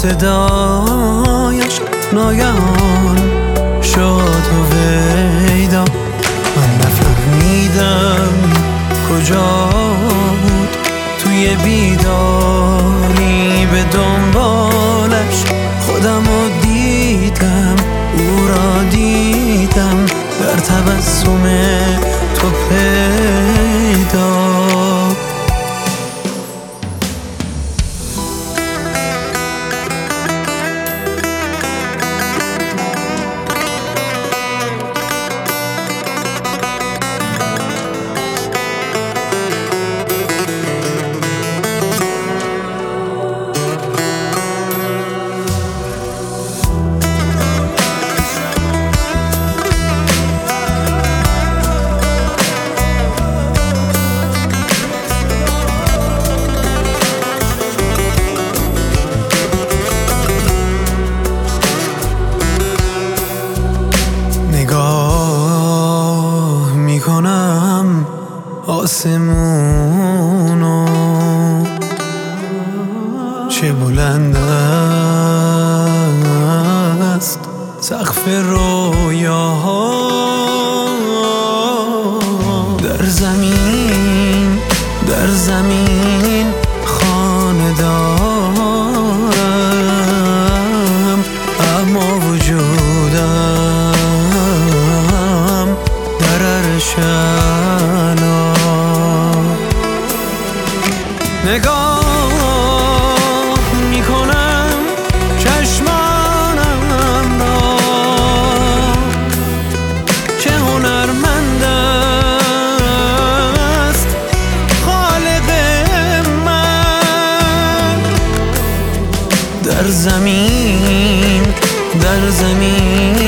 صدایش ناگهان شد و ویدا. من نفهمیدم کجا بود توی بیداری، به دنبالش خودمو دیدم، او را دیدم در تبسم تو پیدا. نگاه میکنم آسمونو، چه بلند است سقف رویاها. در زمین خانه دارم، اما وجودم در عرش اعلی. نگاه میکنم چشمانم را، چه هنرمند است خالق من. در زمین